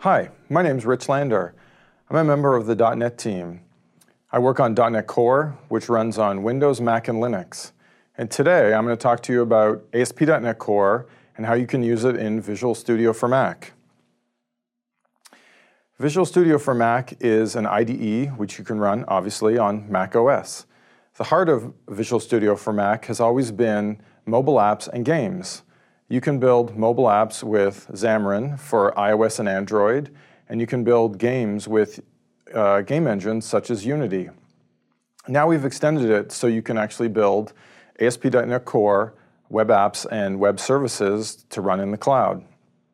Hi, my name is Rich Lander. I'm a member of the .NET team. I work on .NET Core, which runs on Windows, Mac, and Linux. And today I'm going to talk to you about ASP.NET Core and how you can use it in Visual Studio for Mac. Visual Studio for Mac is an IDE which you can run, obviously, on Mac OS. The heart of Visual Studio for Mac has always been mobile apps and games. You can build mobile apps with Xamarin for iOS and Android, and you can build games with game engines such as Unity. Now we've extended it so you can actually build ASP.NET Core web apps and web services to run in the cloud.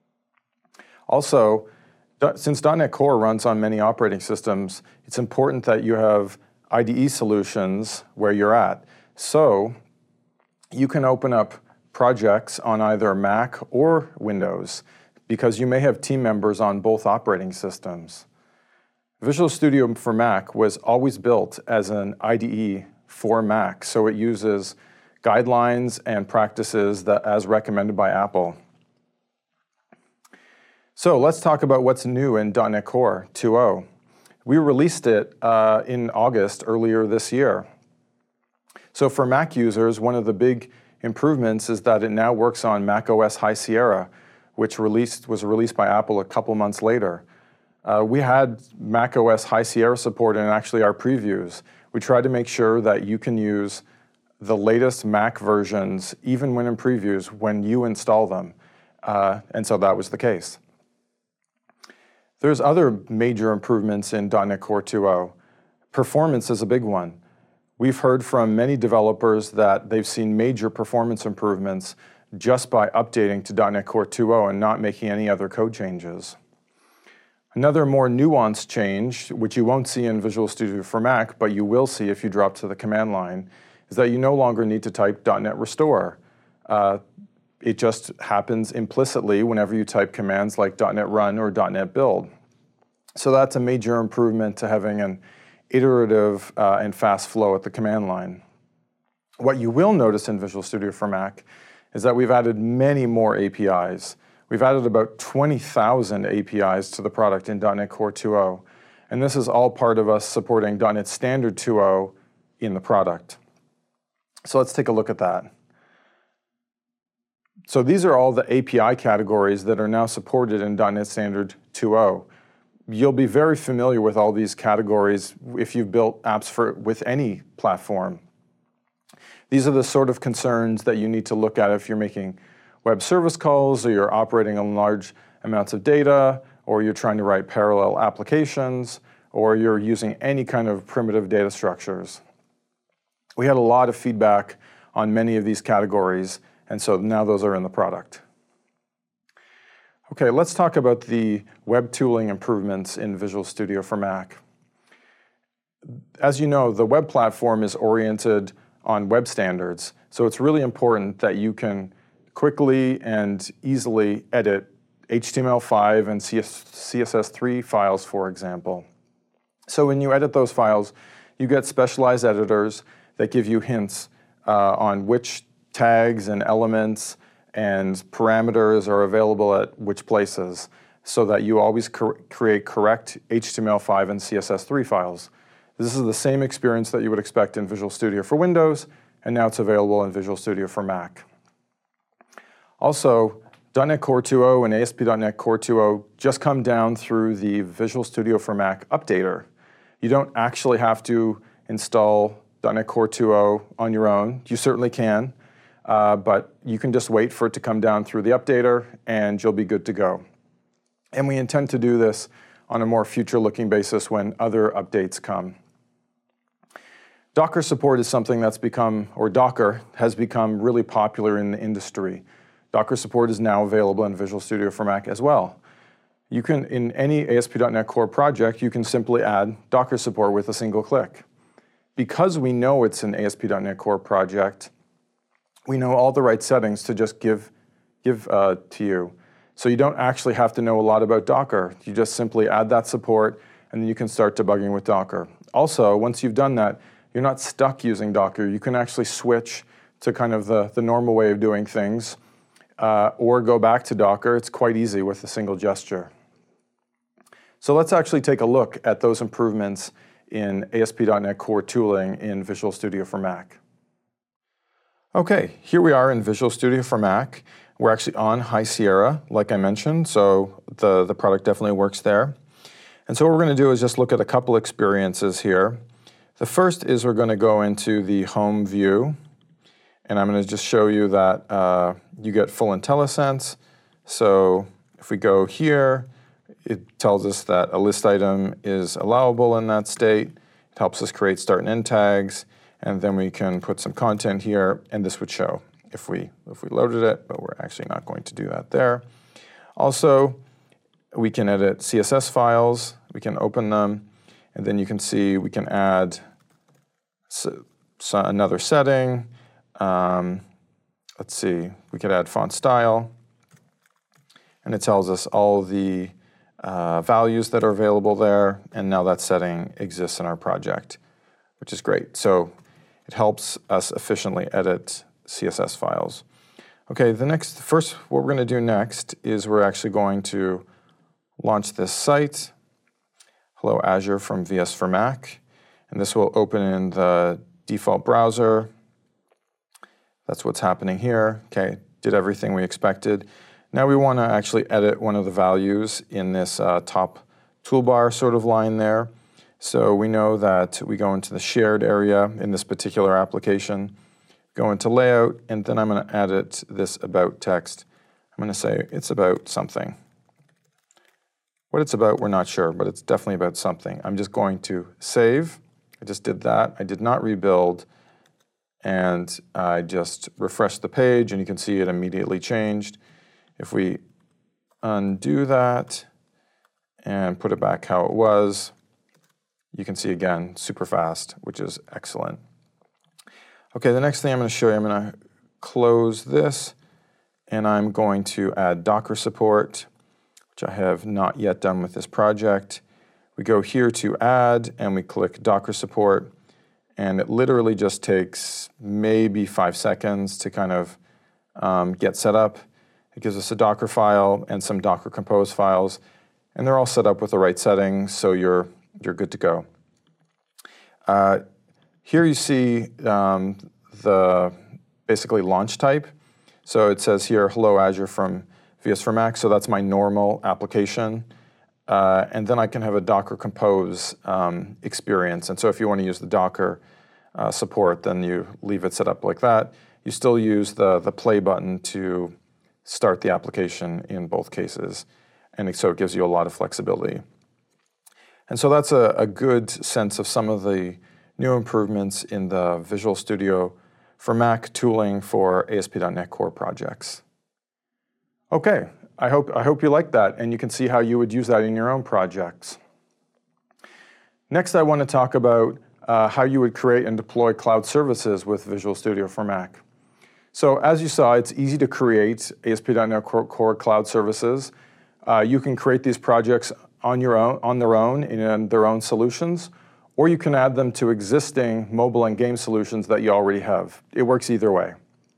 Also, since .NET Core runs on many operating systems, it's important that you have IDE solutions where you're at. So you can open up projects on either Mac or Windows because you may have team members on both operating systems. Visual Studio for Mac was always built as an IDE for Mac, so it uses guidelines and practices as recommended by Apple. So let's talk about what's new in .NET Core 2.0. We released it in August earlier this year. So for Mac users, one of the big improvements is that it now works on macOS High Sierra, which was released by Apple a couple months later. We had macOS High Sierra support in actually our previews. We tried to make sure that you can use the latest Mac versions even when in previews when you install them, and so that was the case. There's other major improvements in .NET Core 2.0. Performance is a big one. We've heard from many developers that they've seen major performance improvements just by updating to .NET Core 2.0 and not making any other code changes. Another more nuanced change, which you won't see in Visual Studio for Mac, but you will see if you drop to the command line, is that you no longer need to type .NET Restore. It just happens implicitly whenever you type commands like .NET Run or .NET Build. So that's a major improvement to having an iterative and fast flow at the command line. What you will notice in Visual Studio for Mac is that we've added many more APIs. We've added about 20,000 APIs to the product in .NET Core 2.0, and this is all part of us supporting .NET Standard 2.0 in the product. So let's take a look at that. So these are all the API categories that are now supported in .NET Standard 2.0. You'll be very familiar with all these categories if you've built apps with any platform. These are the sort of concerns that you need to look at if you're making web service calls, or you're operating on large amounts of data, or you're trying to write parallel applications, or you're using any kind of primitive data structures. We had a lot of feedback on many of these categories, and so now those are in the product. Okay, let's talk about the web tooling improvements in Visual Studio for Mac. As you know, the web platform is oriented on web standards, so it's really important that you can quickly and easily edit HTML5 and CSS3 files, for example. So when you edit those files, you get specialized editors that give you hints on which tags and elements and parameters are available at which places, so that you always create correct HTML5 and CSS3 files. This is the same experience that you would expect in Visual Studio for Windows, and now it's available in Visual Studio for Mac. Also, .NET Core 2.0 and ASP.NET Core 2.0 just come down through the Visual Studio for Mac updater. You don't actually have to install .NET Core 2.0 on your own. You certainly can. But you can just wait for it to come down through the updater and you'll be good to go. And we intend to do this on a more future-looking basis when other updates come. Docker support is something that's Docker has become really popular in the industry. Docker support is now available in Visual Studio for Mac as well. You can, in any ASP.NET Core project, you can simply add Docker support with a single click. Because we know it's an ASP.NET Core project, we know all the right settings to just give to you. So you don't actually have to know a lot about Docker. You just simply add that support, and then you can start debugging with Docker. Also, once you've done that, you're not stuck using Docker. You can actually switch to kind of the normal way of doing things, or go back to Docker. It's quite easy with a single gesture. So let's actually take a look at those improvements in ASP.NET Core tooling in Visual Studio for Mac. Okay, here we are in Visual Studio for Mac. We're actually on High Sierra, like I mentioned, so the product definitely works there. And so what we're going to do is just look at a couple experiences here. The first is we're going to go into the home view, and I'm going to just show you that you get full IntelliSense. So if we go here, it tells us that a list item is allowable in that state. It helps us create start and end tags, and then we can put some content here, and this would show if we loaded it, but we're actually not going to do that there. Also, we can edit CSS files. We can open them, and then you can see we can add another setting. Let's see, we could add font style, and it tells us all the values that are available there, and now that setting exists in our project, which is great. So it helps us efficiently edit CSS files. Okay, what we're going to do next is we're actually going to launch this site, Hello Azure from VS for Mac, and this will open in the default browser. That's what's happening here. Okay, did everything we expected. Now we want to actually edit one of the values in this top toolbar sort of line there. So we know that we go into the shared area in this particular application, go into layout, and then I'm going to edit this about text. I'm going to say it's about something. What it's about, we're not sure, but it's definitely about something. I'm just going to save. I just did that. I did not rebuild, and I just refreshed the page, and you can see it immediately changed. If we undo that and put it back how it was, you can see again, super fast, which is excellent. Okay, the next thing I'm going to show you, I'm going to close this, and I'm going to add Docker support, which I have not yet done with this project. We go here to add, and we click Docker support, and it literally just takes maybe 5 seconds to kind of get set up. It gives us a Docker file and some Docker Compose files, and they're all set up with the right settings, so you're good to go. Here you see the basically launch type. So it says here, Hello Azure from VS for Mac, so that's my normal application. And then I can have a Docker Compose experience. And so if you want to use the Docker support, then you leave it set up like that. You still use the play button to start the application in both cases. And so it gives you a lot of flexibility. And so that's a good sense of some of the new improvements in the Visual Studio for Mac tooling for ASP.NET Core projects. Okay, I hope you like that, and you can see how you would use that in your own projects. Next, I want to talk about how you would create and deploy cloud services with Visual Studio for Mac. So as you saw, it's easy to create ASP.NET Core cloud services. You can create these projects on their own in their own solutions, or you can add them to existing mobile and game solutions that you already have. It works either way.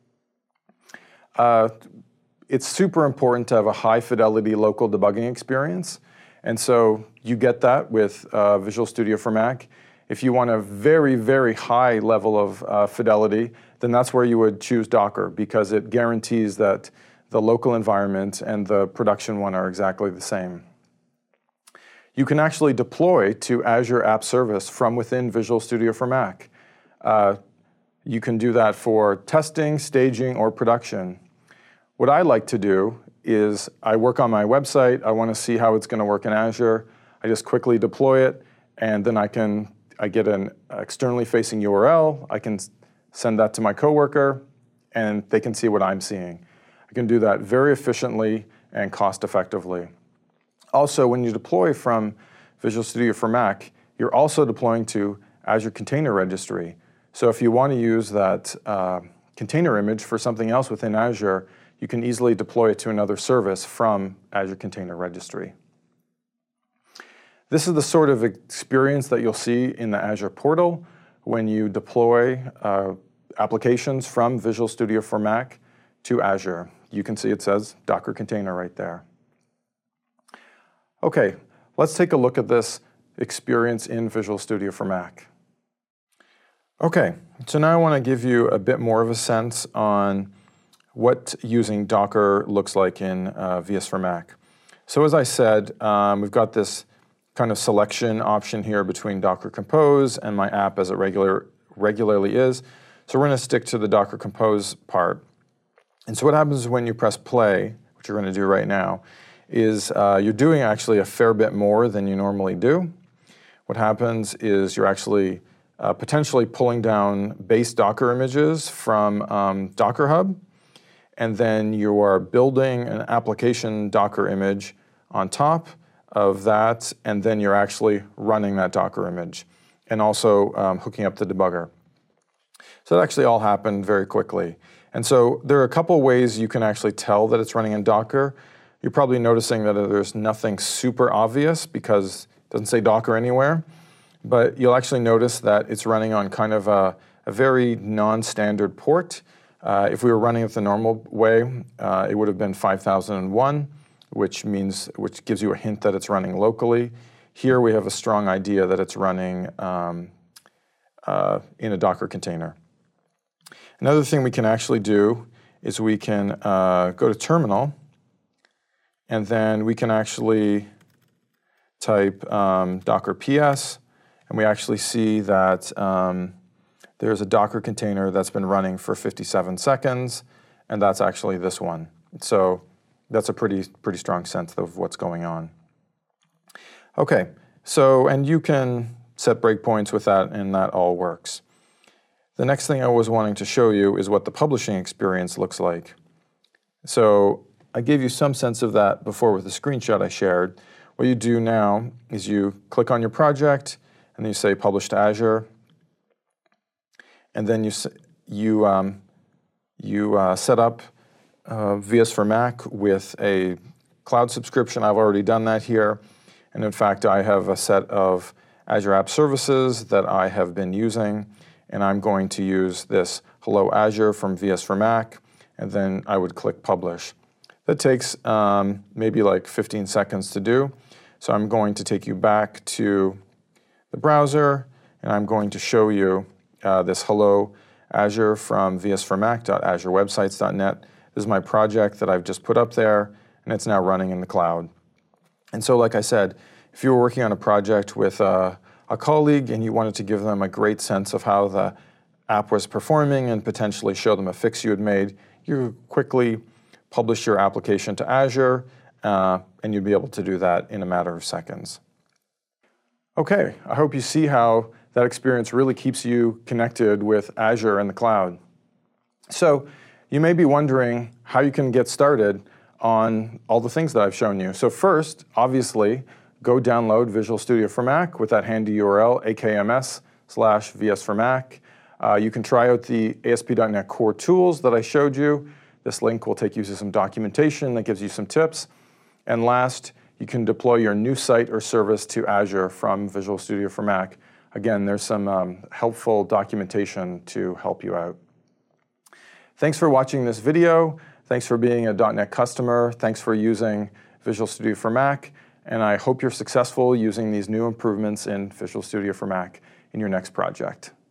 It's super important to have a high fidelity local debugging experience, and so you get that with Visual Studio for Mac. If you want a very, very high level of fidelity, then that's where you would choose Docker, because it guarantees that the local environment and the production one are exactly the same. You can actually deploy to Azure App Service from within Visual Studio for Mac. You can do that for testing, staging, or production. What I like to do is I work on my website. I want to see how it's going to work in Azure. I just quickly deploy it, and then I get an externally facing URL. I can send that to my coworker, and they can see what I'm seeing. I can do that very efficiently and cost effectively. Also, when you deploy from Visual Studio for Mac, you're also deploying to Azure Container Registry. So if you want to use that container image for something else within Azure, you can easily deploy it to another service from Azure Container Registry. This is the sort of experience that you'll see in the Azure portal when you deploy applications from Visual Studio for Mac to Azure. You can see it says Docker Container right there. Okay, let's take a look at this experience in Visual Studio for Mac. Okay, so now I want to give you a bit more of a sense on what using Docker looks like in VS for Mac. So as I said, we've got this kind of selection option here between Docker Compose and my app as it regularly is. So we're going to stick to the Docker Compose part. And so what happens when you press play, which you're going to do right now, is you're doing actually a fair bit more than you normally do. What happens is you're actually potentially pulling down base Docker images from Docker Hub, and then you are building an application Docker image on top of that, and then you're actually running that Docker image, and also hooking up the debugger. So that actually all happened very quickly. And so there are a couple ways you can actually tell that it's running in Docker. You're probably noticing that there's nothing super obvious because it doesn't say Docker anywhere, but you'll actually notice that it's running on kind of a very non-standard port. If we were running it the normal way, it would have been 5001, which gives you a hint that it's running locally. Here we have a strong idea that it's running in a Docker container. Another thing we can actually do is we can go to terminal, and then we can actually type Docker PS, and we actually see that there's a Docker container that's been running for 57 seconds, and that's actually this one. So that's a pretty strong sense of what's going on. Okay, so, and you can set breakpoints with that, and that all works. The next thing I was wanting to show you is what the publishing experience looks like. So I gave you some sense of that before with the screenshot I shared. What you do now is you click on your project, and then you say Publish to Azure, and then you set up VS for Mac with a cloud subscription. I've already done that here, and in fact I have a set of Azure App Services that I have been using, and I'm going to use this Hello Azure from VS for Mac, and then I would click Publish. That takes maybe like 15 seconds to do, so I'm going to take you back to the browser, and I'm going to show you this Hello Azure from vsformac.azurewebsites.net. This is my project that I've just put up there, and it's now running in the cloud. And so like I said, if you were working on a project with a colleague and you wanted to give them a great sense of how the app was performing and potentially show them a fix you had made, you quickly publish your application to Azure, and you'd be able to do that in a matter of seconds. Okay, I hope you see how that experience really keeps you connected with Azure and the cloud. So you may be wondering how you can get started on all the things that I've shown you. So first, obviously, go download Visual Studio for Mac with that handy URL, akms/vs4mac. You can try out the ASP.NET Core tools that I showed you. This link will take you to some documentation that gives you some tips. And last, you can deploy your new site or service to Azure from Visual Studio for Mac. Again, there's some helpful documentation to help you out. Thanks for watching this video. Thanks for being a .NET customer. Thanks for using Visual Studio for Mac. And I hope you're successful using these new improvements in Visual Studio for Mac in your next project.